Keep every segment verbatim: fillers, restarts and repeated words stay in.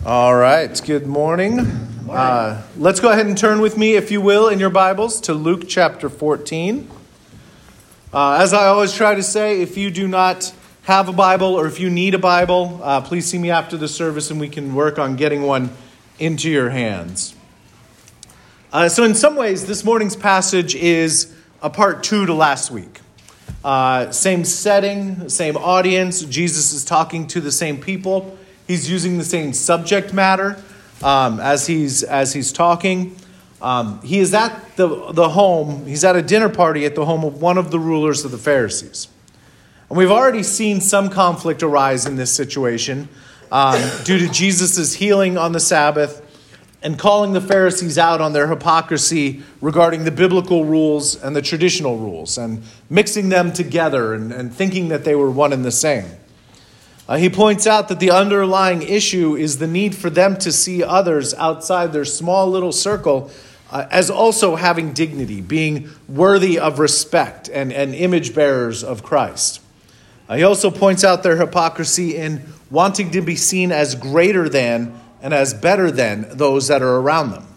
All right, good morning. Uh, let's go ahead and turn with me, if you will, in your Bibles to Luke chapter fourteen. Uh, as I always try to say, if you do not have a Bible or if you need a Bible, uh, please see me after the service and we can work on getting one into your hands. Uh, so in some ways, this morning's passage is a part two to last week. Uh, same setting, same audience. Jesus is talking to the same people. He's using the same subject matter um, as he's as he's talking. Um, he is at the, the home, he's at a dinner party at the home of one of the rulers of the Pharisees. And we've already seen some conflict arise in this situation um, due to Jesus' healing on the Sabbath and calling the Pharisees out on their hypocrisy regarding the biblical rules and the traditional rules and mixing them together and, and thinking that they were one and the same. Uh, he points out that the underlying issue is the need for them to see others outside their small little circle uh, as also having dignity, being worthy of respect and, and image bearers of Christ. Uh, he also points out their hypocrisy in wanting to be seen as greater than and as better than those that are around them.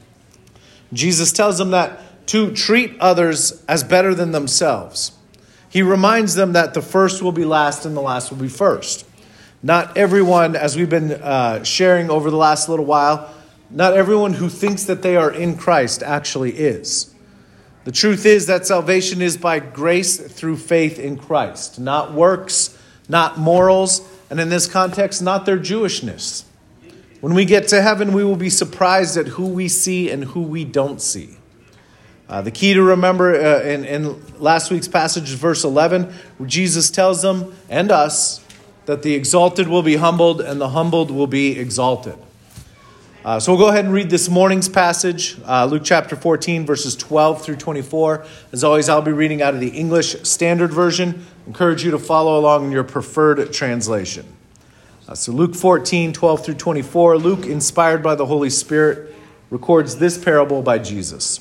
Jesus tells them that to treat others as better than themselves. He reminds them that the first will be last and the last will be first. Not everyone, as we've been uh, sharing over the last little while, not everyone who thinks that they are in Christ actually is. The truth is that salvation is by grace through faith in Christ, not works, not morals, and in this context, not their Jewishness. When we get to heaven, we will be surprised at who we see and who we don't see. Uh, the key to remember uh, in, in last week's passage is verse eleven, where Jesus tells them and us that the exalted will be humbled and the humbled will be exalted. Uh, so we'll go ahead and read this morning's passage, uh, Luke chapter fourteen, verses twelve through twenty-four. As always, I'll be reading out of the English Standard Version. I encourage you to follow along in your preferred translation. Uh, so Luke fourteen, twelve through twenty-four, Luke, inspired by the Holy Spirit, records this parable by Jesus.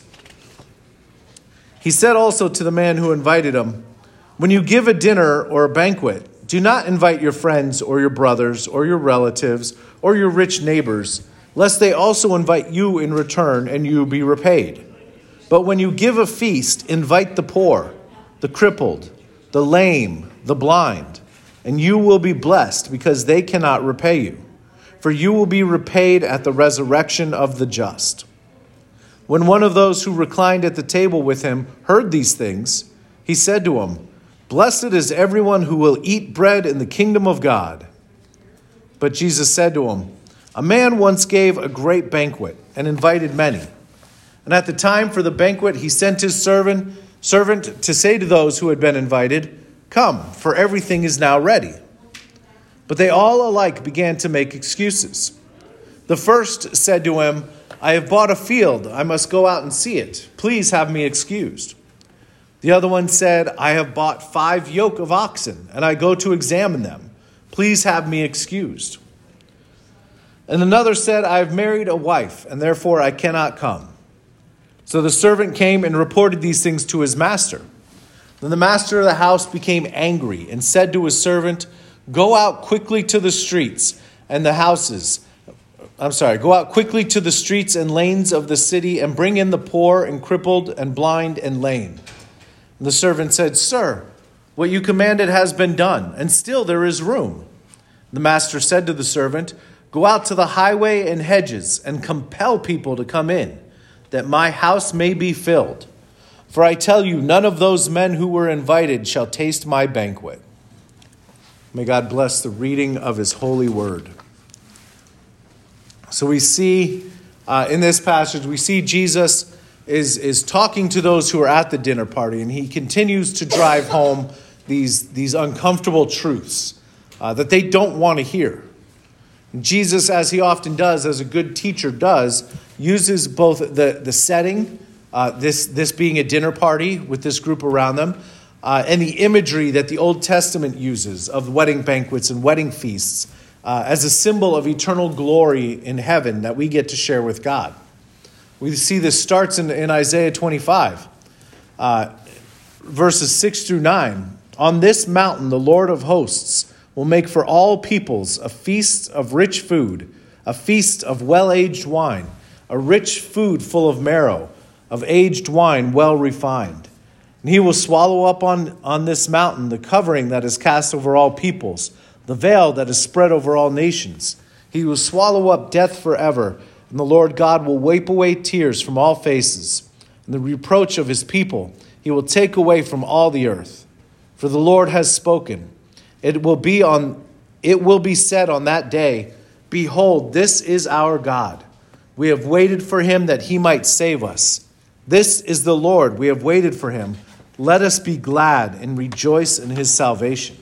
He said also to the man who invited him, "When you give a dinner or a banquet, do not invite your friends or your brothers or your relatives or your rich neighbors, lest they also invite you in return and you be repaid. But when you give a feast, invite the poor, the crippled, the lame, the blind, and you will be blessed because they cannot repay you, for you will be repaid at the resurrection of the just." When one of those who reclined at the table with him heard these things, he said to him, "Blessed is everyone who will eat bread in the kingdom of God." But Jesus said to him, "A man once gave a great banquet and invited many. And at the time for the banquet, he sent his servant, servant to say to those who had been invited, 'Come, for everything is now ready.' But they all alike began to make excuses. The first said to him, 'I have bought a field. I must go out and see it. Please have me excused.' The other one said, 'I have bought five yoke of oxen, and I go to examine them. Please have me excused.' And another said, 'I have married a wife, and therefore I cannot come.' So the servant came and reported these things to his master. Then the master of the house became angry and said to his servant, 'Go out quickly to the streets and the houses.' I'm sorry, go out quickly to the streets and lanes of the city and bring in the poor and crippled and blind and lame." And the servant said, "Sir, what you commanded has been done, and still there is room." The master said to the servant, "Go out to the highway and hedges and compel people to come in, that my house may be filled. For I tell you, none of those men who were invited shall taste my banquet." May God bless the reading of his holy word. So we see uh, in this passage, we see Jesus is, is talking to those who are at the dinner party, and he continues to drive home these, these uncomfortable truths uh, that they don't want to hear. Jesus, as he often does, as a good teacher does, uses both the, the setting, uh, this, this being a dinner party with this group around them, uh, and the imagery that the Old Testament uses of wedding banquets and wedding feasts, Uh, as a symbol of eternal glory in heaven that we get to share with God. We see this starts in, in Isaiah twenty-five, uh, verses six through nine. "On this mountain the Lord of hosts will make for all peoples a feast of rich food, a feast of well-aged wine, a rich food full of marrow, of aged wine well refined. And he will swallow up on, on this mountain the covering that is cast over all peoples, the veil that is spread over all nations. He will swallow up death forever, and the Lord God will wipe away tears from all faces, and the reproach of his people he will take away from all the earth. For the Lord has spoken. It will be on it will be said on that day, behold, this is our God. We have waited for him that he might save us. This is the Lord. We have waited for him. Let us be glad and rejoice in his salvation.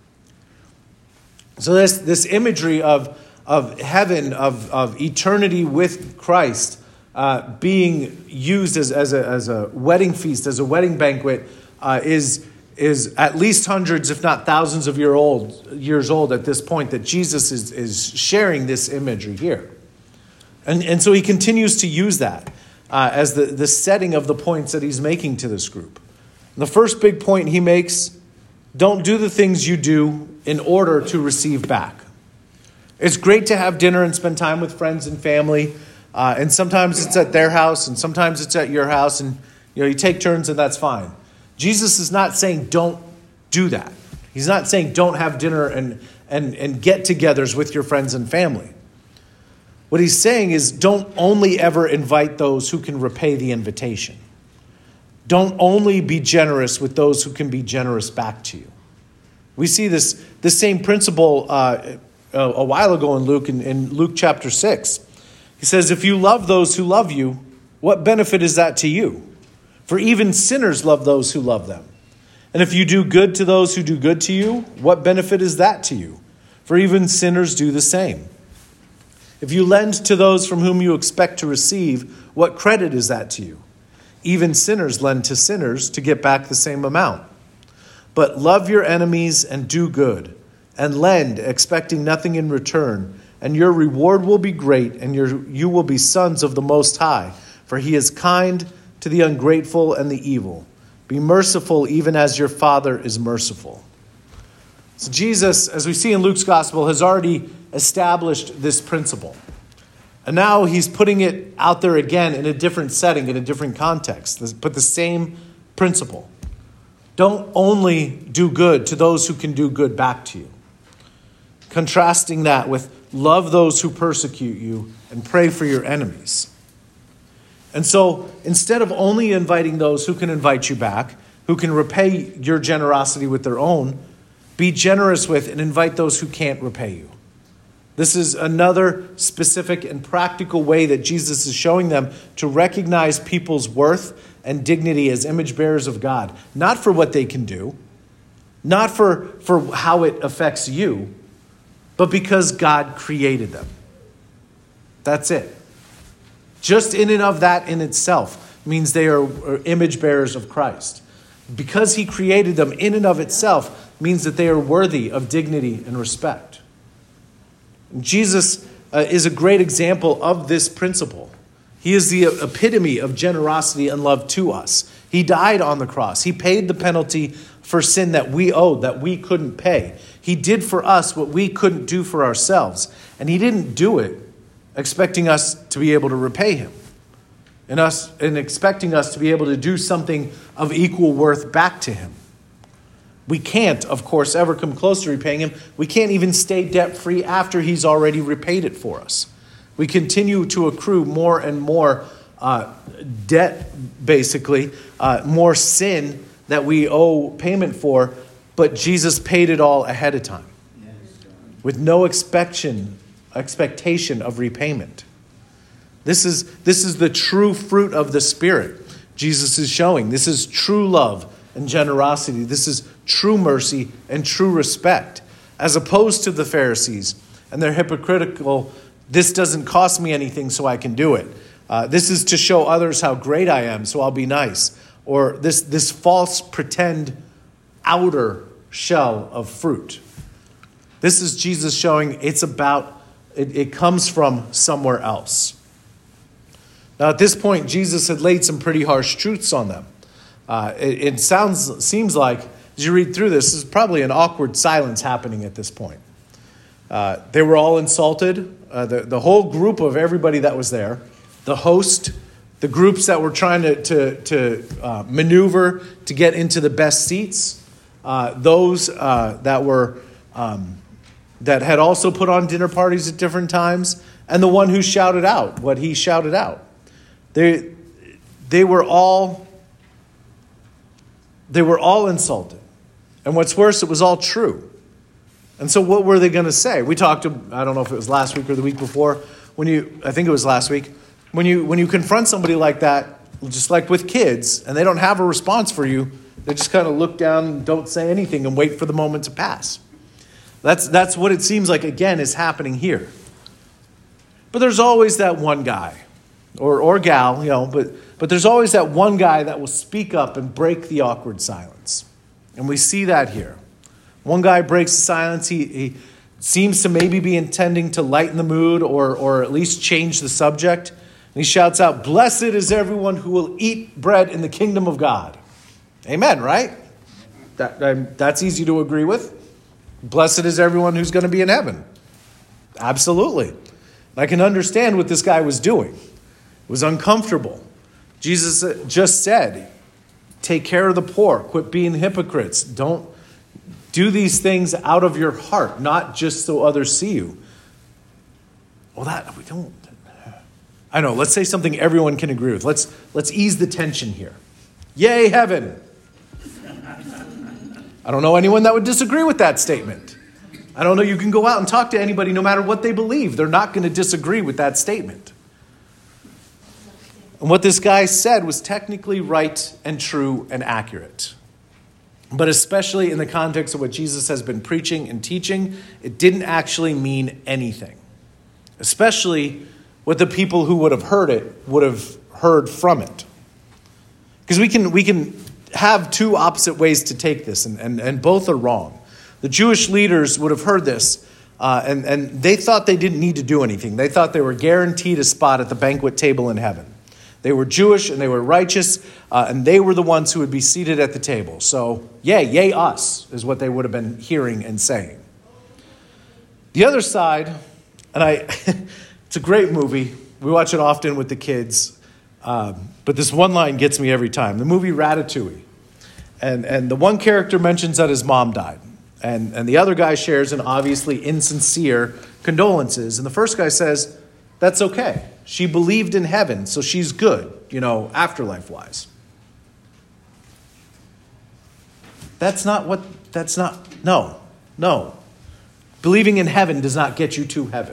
So this, this imagery of, of heaven, of, of eternity with Christ uh, being used as, as, a, as a wedding feast, as a wedding banquet, uh, is, is at least hundreds, if not thousands of year old, years old at this point that Jesus is, is sharing this imagery here. And, and so he continues to use that uh, as the, the setting of the points that he's making to this group. And the first big point he makes, don't do the things you do in order to receive back. It's great to have dinner and spend time with friends and family. Uh, and sometimes it's at their house and sometimes it's at your house. And you know, you take turns and that's fine. Jesus is not saying don't do that. He's not saying don't have dinner and, and, and get-togethers with your friends and family. What he's saying is don't only ever invite those who can repay the invitation. Don't only be generous with those who can be generous back to you. We see this, this same principle uh, a, a while ago in Luke, in, in Luke chapter six. He says, if you love those who love you, what benefit is that to you? For even sinners love those who love them. And if you do good to those who do good to you, what benefit is that to you? For even sinners do the same. If you lend to those from whom you expect to receive, what credit is that to you? Even sinners lend to sinners to get back the same amount. But love your enemies and do good, and lend, expecting nothing in return, and your reward will be great, and your, you will be sons of the Most High, for he is kind to the ungrateful and the evil. Be merciful even as your Father is merciful. So Jesus, as we see in Luke's gospel, has already established this principle. And now he's putting it out there again in a different setting, in a different context, but the same principle. Don't only do good to those who can do good back to you. Contrasting that with love those who persecute you and pray for your enemies. And so instead of only inviting those who can invite you back, who can repay your generosity with their own, be generous with and invite those who can't repay you. This is another specific and practical way that Jesus is showing them to recognize people's worth and dignity as image bearers of God. Not for what they can do, not for, for how it affects you, but because God created them. That's it. Just in and of that in itself means they are, are image bearers of Christ. Because he created them in and of itself means that they are worthy of dignity and respect. Jesus uh, is a great example of this principle. He is the epitome of generosity and love to us. He died on the cross. He paid the penalty for sin that we owed, that we couldn't pay. He did for us what we couldn't do for ourselves. And he didn't do it expecting us to be able to repay him. And us and expecting us to be able to do something of equal worth back to him. We can't, of course, ever come close to repaying him. We can't even stay debt-free after he's already repaid it for us. We continue to accrue more and more uh, debt, basically, uh, more sin that we owe payment for, but Jesus paid it all ahead of time with no expectation, expectation of repayment. This is, this is the true fruit of the Spirit Jesus is showing. This is true love and generosity. This is true mercy and true respect, as opposed to the Pharisees and their hypocritical, this doesn't cost me anything so I can do it. Uh, this is to show others how great I am so I'll be nice. Or this, this false pretend outer shell of fruit. This is Jesus showing it's about, it, it comes from somewhere else. Now at this point, Jesus had laid some pretty harsh truths on them. Uh, it, it sounds, seems like, as you read through this, there's probably an awkward silence happening at this point. Uh, they were all insulted. Uh, the, the whole group of everybody that was there, the host, the groups that were trying to, to, to uh, maneuver to get into the best seats, uh, those uh, that were um, that had also put on dinner parties at different times, and the one who shouted out what he shouted out. They they were all they were all insulted. And what's worse, it was all true. And so what were they going to say? We talked to, I don't know if it was last week or the week before, when you, I think it was last week, when you when you confront somebody like that, just like with kids, and they don't have a response for you, they just kind of look down and don't say anything and wait for the moment to pass. That's that's what it seems like, again, is happening here. But there's always that one guy, or or gal, you know, but but there's always that one guy that will speak up and break the awkward silence. And we see that here. One guy breaks the silence. He, he seems to maybe be intending to lighten the mood or, or at least change the subject. And he shouts out, "Blessed is everyone who will eat bread in the kingdom of God." Amen, right? That, um, that's easy to agree with. Blessed is everyone who's going to be in heaven. Absolutely. I can understand what this guy was doing. It was uncomfortable. Jesus just said, take care of the poor. Quit being hypocrites. Don't do these things out of your heart, not just so others see you. Well, that we don't. I know. Let's say something everyone can agree with. Let's let's ease the tension here. Yay, heaven. I don't know anyone that would disagree with that statement. I don't know. You can go out and talk to anybody no matter what they believe. They're not going to disagree with that statement. And what this guy said was technically right and true and accurate. But especially in the context of what Jesus has been preaching and teaching, it didn't actually mean anything. Especially what the people who would have heard it would have heard from it. Because we can we can have two opposite ways to take this, and, and, and both are wrong. The Jewish leaders would have heard this, uh, and, and they thought they didn't need to do anything. They thought they were guaranteed a spot at the banquet table in heaven. They were Jewish and they were righteous, uh, and they were the ones who would be seated at the table. So, yay, yay us, is what they would have been hearing and saying. The other side, and I, it's a great movie. We watch it often with the kids. Um, but this one line gets me every time. The movie Ratatouille. And and the one character mentions that his mom died. And, and the other guy shares an obviously insincere condolences. And the first guy says, that's okay. She believed in heaven, so she's good, you know, afterlife-wise. That's not what, that's not, no, no. Believing in heaven does not get you to heaven.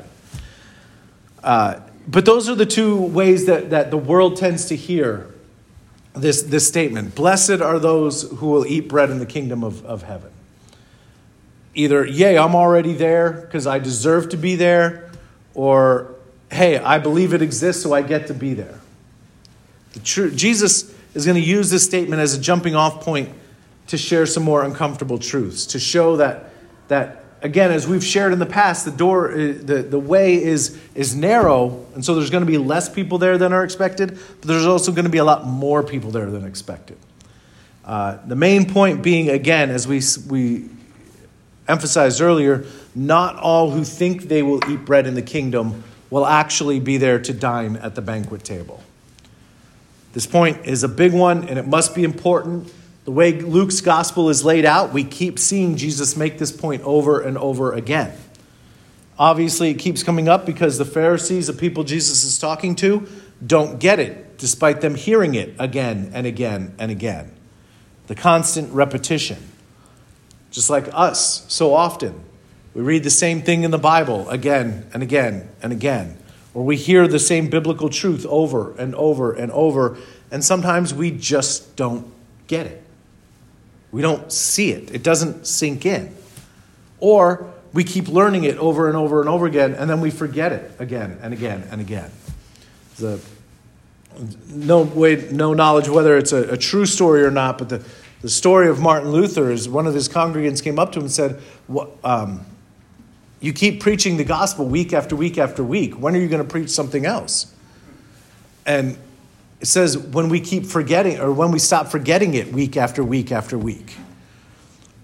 Uh But those are the two ways that, that the world tends to hear this, this statement. Blessed are those who will eat bread in the kingdom of, of heaven. Either, yay, I'm already there because I deserve to be there, or, hey, I believe it exists, so I get to be there. The true, Jesus is going to use this statement as a jumping off point to share some more uncomfortable truths, to show that that again, as we've shared in the past, the door, the, the way is, is narrow, and so there's going to be less people there than are expected, but there's also going to be a lot more people there than expected. Uh, the main point being, again, as we, we emphasized earlier, not all who think they will eat bread in the kingdom will actually be there to dine at the banquet table. This point is a big one, and it must be important. The way Luke's gospel is laid out, we keep seeing Jesus make this point over and over again. Obviously, it keeps coming up because the Pharisees, the people Jesus is talking to, don't get it, despite them hearing it again and again and again. The constant repetition. Just like us, so often. We read the same thing in the Bible again and again and again. Or we hear the same biblical truth over and over and over, and sometimes we just don't get it. We don't see it. It doesn't sink in. Or we keep learning it over and over and over again, and then we forget it again and again and again. The, no way, no knowledge whether it's a, a true story or not, but the, the story of Martin Luther is one of his congregants came up to him and said, what, um, you keep preaching the gospel week after week after week. When are you going to preach something else? And it says when we keep forgetting, or when we stop forgetting it week after week after week.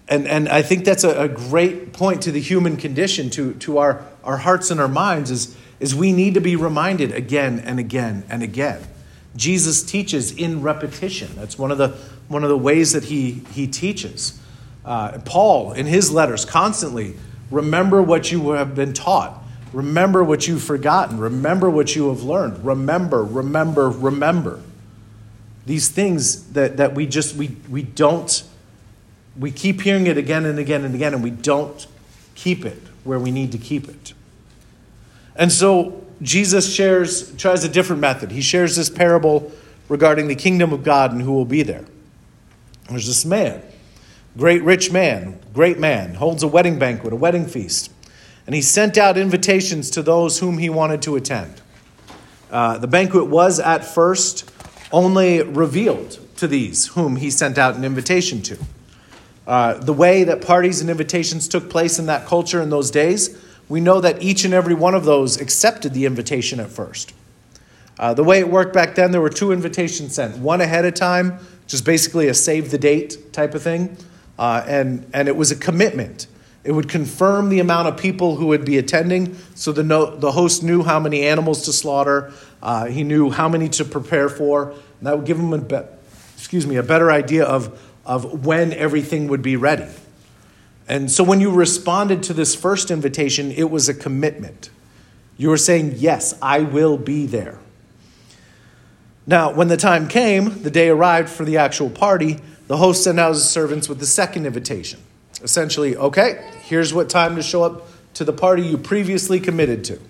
And and I think that's a, a great point to the human condition, to, to our, our hearts and our minds, is, is we need to be reminded again and again and again. Jesus teaches in repetition. That's one of the one of the ways that he, he teaches. Uh, Paul, in his letters, constantly, remember what you have been taught. Remember what you've forgotten. Remember what you have learned. Remember, remember, remember. These things that, that we just, we we don't, we keep hearing it again and again and again, and we don't keep it where we need to keep it. And so Jesus shares, tries a different method. He shares this parable regarding the kingdom of God and who will be there. There's this man, great rich man, great man, holds a wedding banquet, a wedding feast. And he sent out invitations to those whom he wanted to attend. Uh, the banquet was at first only revealed to these whom he sent out an invitation to. Uh, the way that parties and invitations took place in that culture in those days, we know that each and every one of those accepted the invitation at first. Uh, the way it worked back then, there were two invitations sent. One ahead of time, which is basically a save the date type of thing. Uh, and, and it was a commitment. It would confirm the amount of people who would be attending, so the no, the host knew how many animals to slaughter. Uh, he knew how many to prepare for, and that would give him a be, excuse me a better idea of of when everything would be ready. And so, when you responded to this first invitation, it was a commitment. You were saying, "Yes, I will be there." Now, when the time came, the day arrived for the actual party. The host sent out his servants with the second invitation. Essentially, okay, here's what time to show up to the party you previously committed to.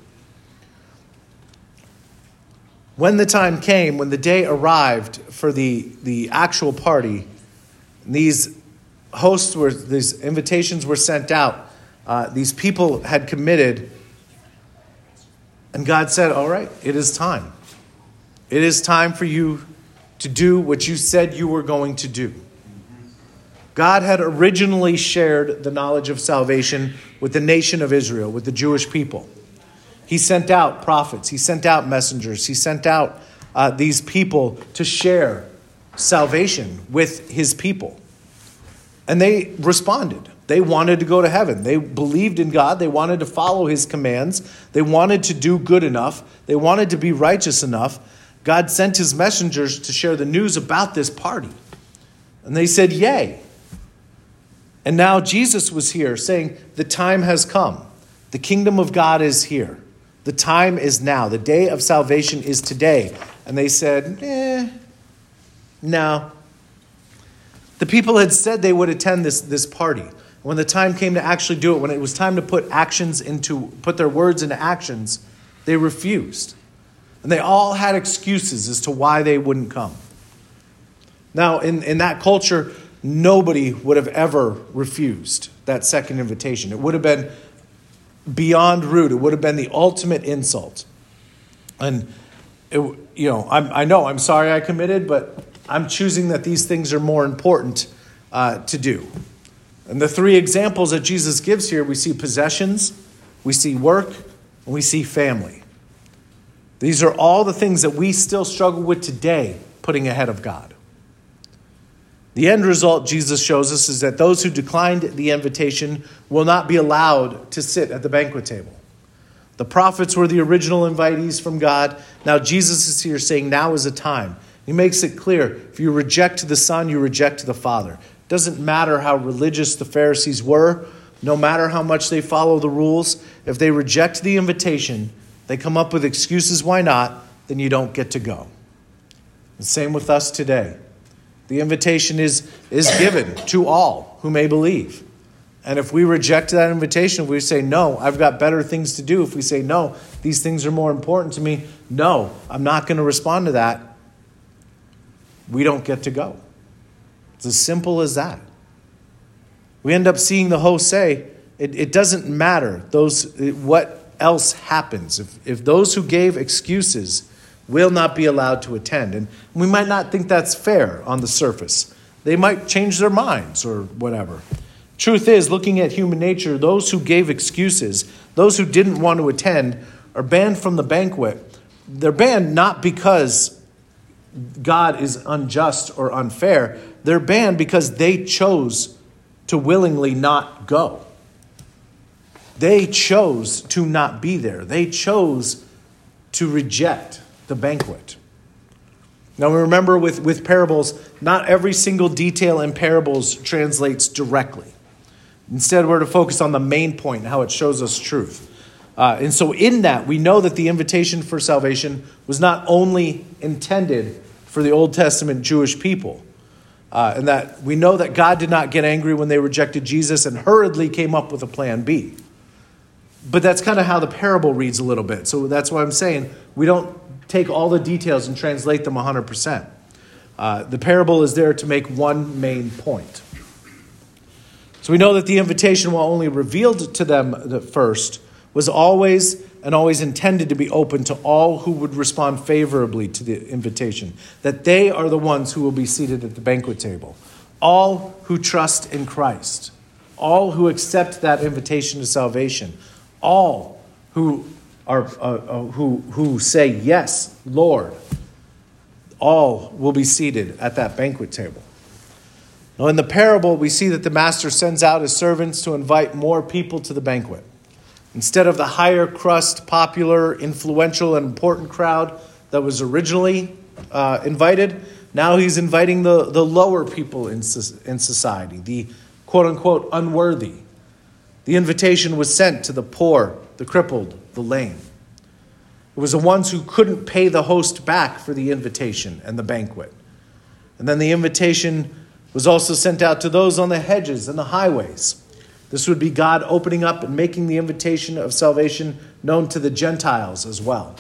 When the time came, when the day arrived for the, the actual party, these hosts were, these invitations were sent out. Uh, these people had committed, and God said, all right, it is time. It is time for you to do what you said you were going to do. God had originally shared the knowledge of salvation with the nation of Israel, with the Jewish people. He sent out prophets. He sent out messengers. He sent out uh, these people to share salvation with his people. And they responded. They wanted to go to heaven. They believed in God. They wanted to follow his commands. They wanted to do good enough. They wanted to be righteous enough. God sent his messengers to share the news about this party. And they said, yay. And now Jesus was here saying, the time has come. The kingdom of God is here. The time is now. The day of salvation is today. And they said, eh, no. The people had said they would attend this, this party. When the time came to actually do it, when it was time to put actions into, put their words into actions, they refused. And they all had excuses as to why they wouldn't come. Now, in, in that culture, nobody would have ever refused that second invitation. It would have been beyond rude. It would have been the ultimate insult. And, it, you know, I'm, I know, I'm sorry I committed, but I'm choosing that these things are more important uh, to do. And the three examples that Jesus gives here, we see possessions, we see work, and we see family. These are all the things that we still struggle with today, putting ahead of God. The end result, Jesus shows us, is that those who declined the invitation will not be allowed to sit at the banquet table. The prophets were the original invitees from God. Now Jesus is here saying now is a time. He makes it clear, if you reject the Son, you reject the Father. It doesn't matter how religious the Pharisees were, no matter how much they follow the rules. If they reject the invitation, they come up with excuses why not, then you don't get to go. The same with us today. The invitation is, is given to all who may believe. And if we reject that invitation, if we say, no, I've got better things to do. If we say, no, these things are more important to me. No, I'm not going to respond to that. We don't get to go. It's as simple as that. We end up seeing the host say, it, it doesn't matter those what else happens. If, if those who gave excuses will not be allowed to attend. And we might not think that's fair on the surface. They might change their minds or whatever. Truth is, looking at human nature, those who gave excuses, those who didn't want to attend, are banned from the banquet. They're banned not because God is unjust or unfair. They're banned because they chose to willingly not go. They chose to not be there. They chose to reject the banquet. Now remember, with, with parables, not every single detail in parables translates directly. Instead, we're to focus on the main point and how it shows us truth. Uh, and so in that, we know that the invitation for salvation was not only intended for the Old Testament Jewish people, uh, and that we know that God did not get angry when they rejected Jesus and hurriedly came up with a plan B. But that's kind of how the parable reads a little bit. So that's why I'm saying we don't take all the details and translate them one hundred percent. Uh, the parable is there to make one main point. So we know that the invitation, while only revealed to them at first, was always and always intended to be open to all who would respond favorably to the invitation. That they are the ones who will be seated at the banquet table. All who trust in Christ. All who accept that invitation to salvation. All who are uh, uh, who who say, yes, Lord, all will be seated at that banquet table. Now, in the parable, we see that the master sends out his servants to invite more people to the banquet. Instead of the higher crust, popular, influential, and important crowd that was originally uh, invited, now he's inviting the, the lower people in, in society, the quote-unquote unworthy. The invitation was sent to the poor, the crippled, the lame. It was the ones who couldn't pay the host back for the invitation and the banquet. And then the invitation was also sent out to those on the hedges and the highways. This would be God opening up and making the invitation of salvation known to the Gentiles as well.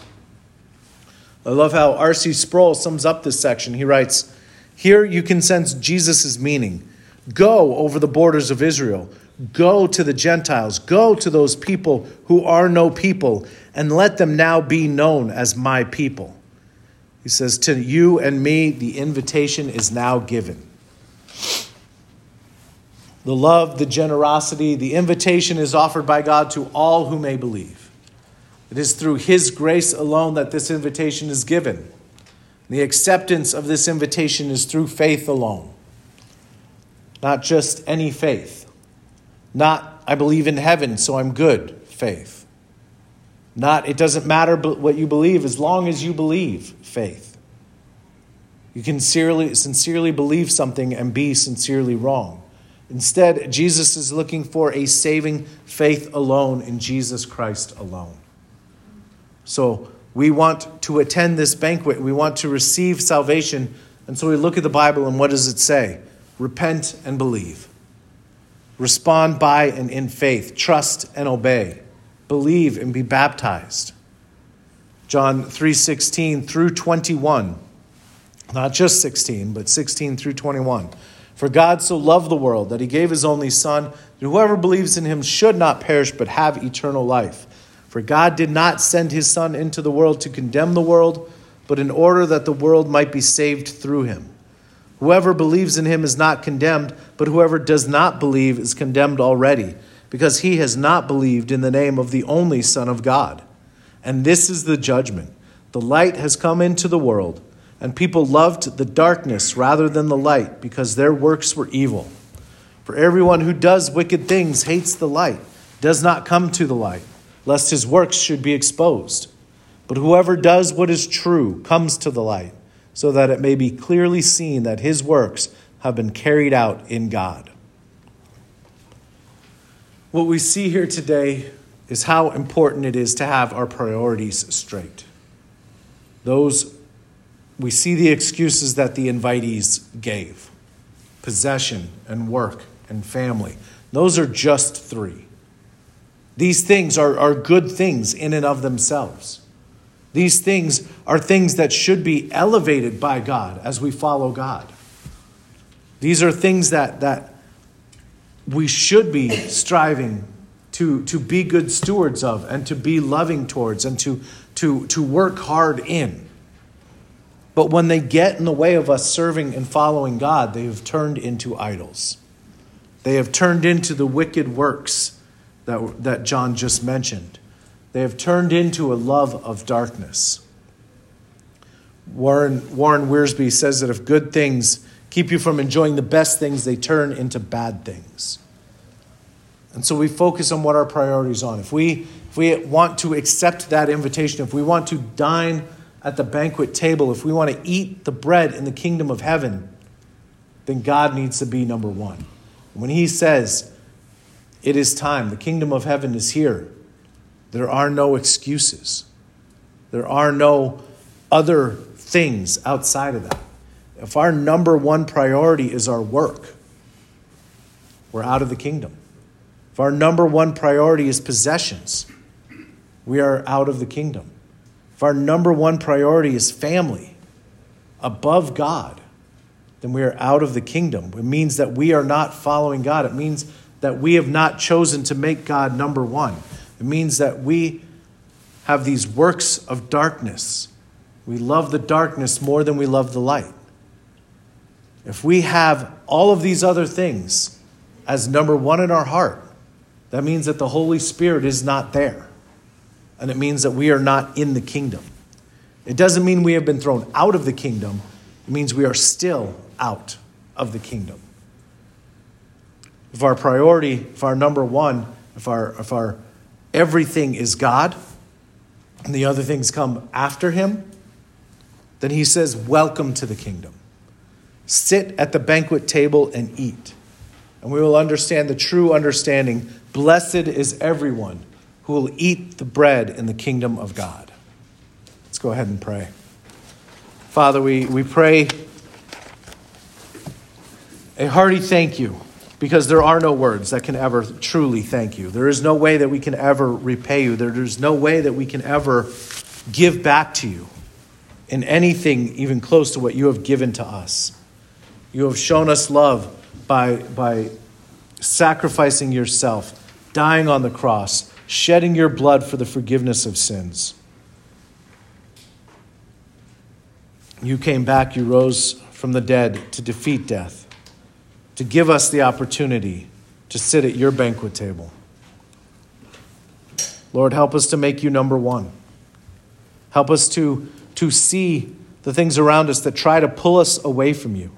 I love how R C Sproul sums up this section. He writes, "Here you can sense Jesus' meaning. Go over the borders of Israel. Go to the Gentiles. Go to those people who are no people, and let them now be known as my people." He says, to you and me, the invitation is now given. The love, the generosity, the invitation is offered by God to all who may believe. It is through his grace alone that this invitation is given. The acceptance of this invitation is through faith alone. Not just any faith. Not, I believe in heaven, so I'm good faith. Not, it doesn't matter what you believe as long as you believe faith. You can sincerely, sincerely believe something and be sincerely wrong. Instead, Jesus is looking for a saving faith alone in Jesus Christ alone. So we want to attend this banquet. We want to receive salvation. And so we look at the Bible and what does it say? Repent and believe. Respond by and in faith. Trust and obey. Believe and be baptized. John three sixteen through twenty-one. Not just sixteen, but sixteen through twenty-one. For God so loved the world that he gave his only Son, that whoever believes in him should not perish but have eternal life. For God did not send his Son into the world to condemn the world, but in order that the world might be saved through him. Whoever believes in him is not condemned, but whoever does not believe is condemned already, because he has not believed in the name of the only Son of God. And this is the judgment. The light has come into the world, and people loved the darkness rather than the light, because their works were evil. For everyone who does wicked things hates the light, does not come to the light, lest his works should be exposed. But whoever does what is true comes to the light, so that it may be clearly seen that his works have been carried out in God. What we see here today is how important it is to have our priorities straight. Those We see the excuses that the invitees gave. Possession and work and family. Those are just three. These things are, are good things in and of themselves. These things are things that should be elevated by God as we follow God. These are things that, that we should be striving to, to be good stewards of and to be loving towards and to, to, to work hard in. But when they get in the way of us serving and following God, they have turned into idols. They have turned into the wicked works that, that John just mentioned. They have turned into a love of darkness. Warren, Warren Wiersbe says that if good things keep you from enjoying the best things, they turn into bad things. And so we focus on what our priorities are. If we, if we want to accept that invitation, if we want to dine at the banquet table, if we want to eat the bread in the kingdom of heaven, then God needs to be number one. When he says, it is time, the kingdom of heaven is here, there are no excuses. There are no other things outside of that. If our number one priority is our work, we're out of the kingdom. If our number one priority is possessions, we are out of the kingdom. If our number one priority is family above God, then we are out of the kingdom. It means that we are not following God. It means that we have not chosen to make God number one. It means that we have these works of darkness. We love the darkness more than we love the light. If we have all of these other things as number one in our heart, that means that the Holy Spirit is not there. And it means that we are not in the kingdom. It doesn't mean we have been thrown out of the kingdom. It means we are still out of the kingdom. If our priority, if our number one, if our, if our everything is God, and the other things come after him, then he says, welcome to the kingdom. Sit at the banquet table and eat. And we will understand the true understanding. Blessed is everyone who will eat the bread in the kingdom of God. Let's go ahead and pray. Father, we, we pray a hearty thank you, because there are no words that can ever truly thank you. There is no way that we can ever repay you. There is no way that we can ever give back to you in anything even close to what you have given to us. You have shown us love by, by sacrificing yourself, dying on the cross, shedding your blood for the forgiveness of sins. You came back, you rose from the dead to defeat death, to give us the opportunity to sit at your banquet table. Lord, help us to make you number one. Help us to, to see the things around us that try to pull us away from you.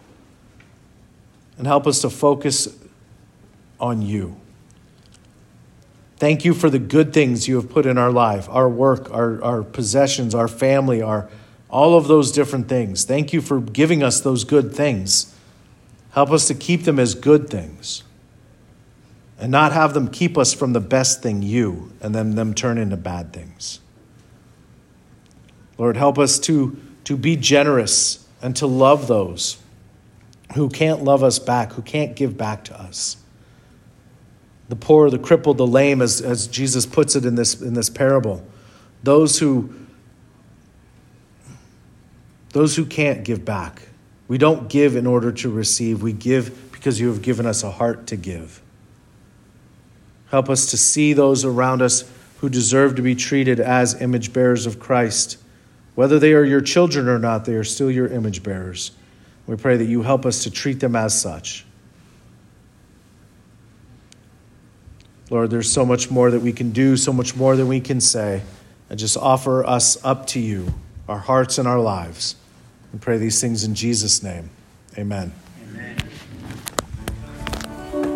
And help us to focus on you. Thank you for the good things you have put in our life, our work, our, our possessions, our family, our all of those different things. Thank you for giving us those good things. Help us to keep them as good things and not have them keep us from the best thing, you, and then them turn into bad things. Lord, help us to, to be generous and to love those who can't love us back, who can't give back to us. The poor, the crippled, the lame, as, as Jesus puts it in this, in this parable. Those who, those who can't give back. We don't give in order to receive. We give because you have given us a heart to give. Help us to see those around us who deserve to be treated as image bearers of Christ. Whether they are your children or not, they are still your image bearers. We pray that you help us to treat them as such. Lord, there's so much more that we can do, so much more that we can say. And just offer us up to you, our hearts and our lives. We pray these things in Jesus' name. Amen.